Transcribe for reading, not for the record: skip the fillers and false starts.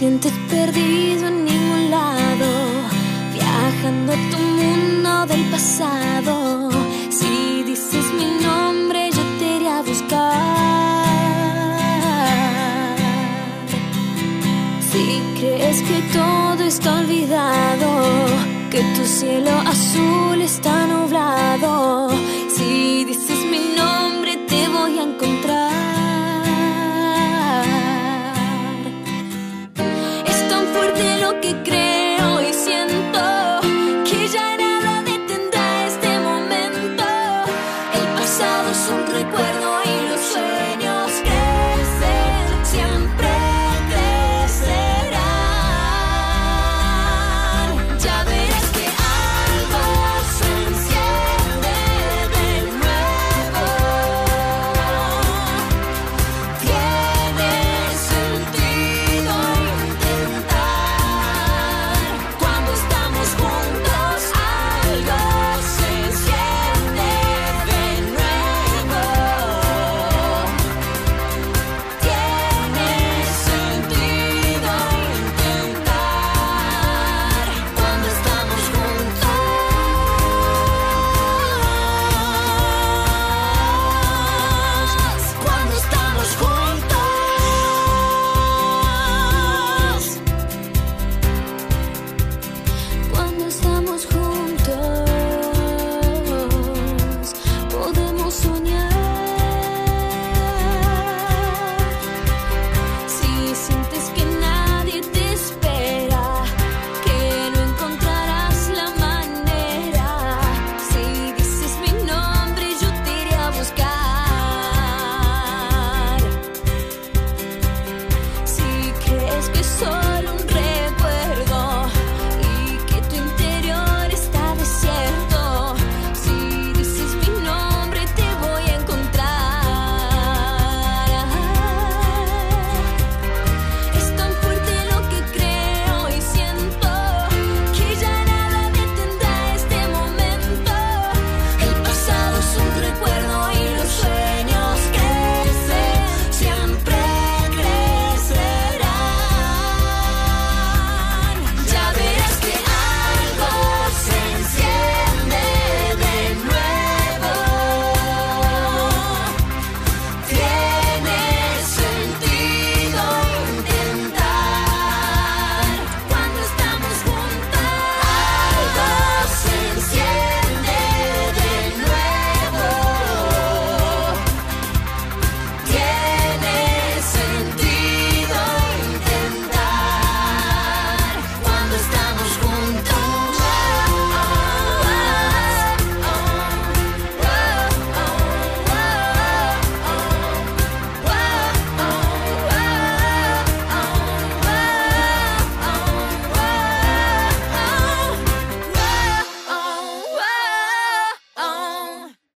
sientes perdido en ningún lado, viajando a tu mundo del pasado. Si dices mi nombre, yo te iré a buscar. Si crees que todo está olvidado, que tu cielo azul está nublado, si dices mi nombre,